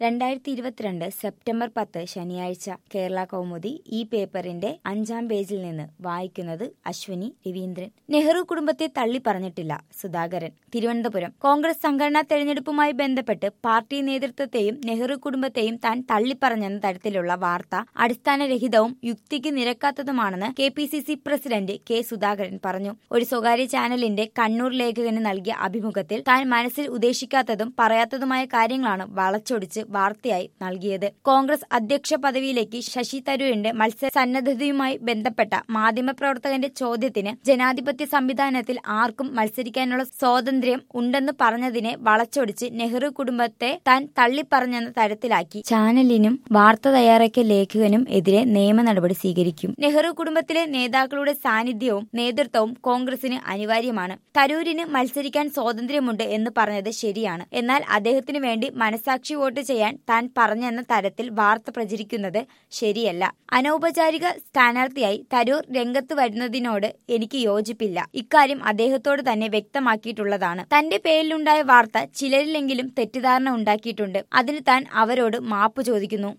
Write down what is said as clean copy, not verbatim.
2022 September 10 ശനിയാഴ്ച കേരള കൗമുദി ഈ പേപ്പറിന്റെ 5-ാം പേജിൽ നിന്ന് വായിക്കുന്നത് അശ്വിനി രവീന്ദ്രൻ. നെഹ്റു കുടുംബത്തെ തള്ളി പറഞ്ഞിട്ടില്ല സുധാകരൻ. തിരുവനന്തപുരം. കോൺഗ്രസ് സംഘടനാ തെരഞ്ഞെടുപ്പുമായി ബന്ധപ്പെട്ട് പാർട്ടി നേതൃത്വത്തെയും നെഹ്റു കുടുംബത്തെയും താൻ തള്ളിപ്പറഞ്ഞെന്ന തരത്തിലുള്ള വാർത്ത അടിസ്ഥാനരഹിതവും യുക്തിക്ക് നിരക്കാത്തതുമാണെന്ന് KPCC പ്രസിഡന്റ് കെ സുധാകരൻ പറഞ്ഞു. ഒരു സ്വകാര്യ ചാനലിന്റെ കണ്ണൂർ ലേഖകന് നൽകിയ അഭിമുഖത്തിൽ താൻ മനസ്സിൽ ഉദ്ദേശിക്കാത്തതും പറയാത്തതുമായ കാര്യങ്ങളാണ് വളച്ചൊടിച്ച് വാർത്തയായി നൽകിയത്. കോൺഗ്രസ് അധ്യക്ഷ പദവിയിലേക്ക് ശശി തരൂരിന്റെ മത്സര സന്നദ്ധതയുമായി ബന്ധപ്പെട്ട മാധ്യമപ്രവർത്തകന്റെ ചോദ്യത്തിന് ജനാധിപത്യ സംവിധാനത്തിൽ ആർക്കും മത്സരിക്കാനുള്ള സ്വാതന്ത്ര്യം ഉണ്ടെന്ന് പറഞ്ഞതിനെ വളച്ചൊടിച്ച് നെഹ്റു കുടുംബത്തെ താൻ തള്ളിപ്പറഞ്ഞെന്ന തരത്തിലാക്കി ചാനലിനും വാർത്ത തയ്യാറാക്കിയ ലേഖകനും എതിരെ നിയമ നടപടി സ്വീകരിക്കും. നെഹ്റു കുടുംബത്തിലെ നേതാക്കളുടെ സാന്നിധ്യവും നേതൃത്വവും കോൺഗ്രസിന് അനിവാര്യമാണ്. തരൂരിന് മത്സരിക്കാൻ സ്വാതന്ത്ര്യമുണ്ട് എന്ന് പറഞ്ഞത് ശരിയാണ്. എന്നാൽ അദ്ദേഹത്തിനു വേണ്ടി മനസാക്ഷി വോട്ട് ചെയ്യാൻ താൻ പറഞ്ഞെന്ന തരത്തിൽ വാർത്ത പ്രചരിക്കുന്നത് ശരിയല്ല. അനൗപചാരിക സ്ഥാനാർത്ഥിയായി തരൂർ രംഗത്ത് വരുന്നതിനോട് എനിക്ക് യോജിപ്പില്ല. ഇക്കാര്യം അദ്ദേഹത്തോട് തന്നെ വ്യക്തമാക്കിയിട്ടുള്ളതാണ്. തന്റെ പേരിലുണ്ടായ വാർത്ത ചിലരിലെങ്കിലും തെറ്റിദ്ധാരണ ഉണ്ടാക്കിയിട്ടുണ്ട്. അതിന് താൻ അവരോട് മാപ്പ് ചോദിക്കുന്നു.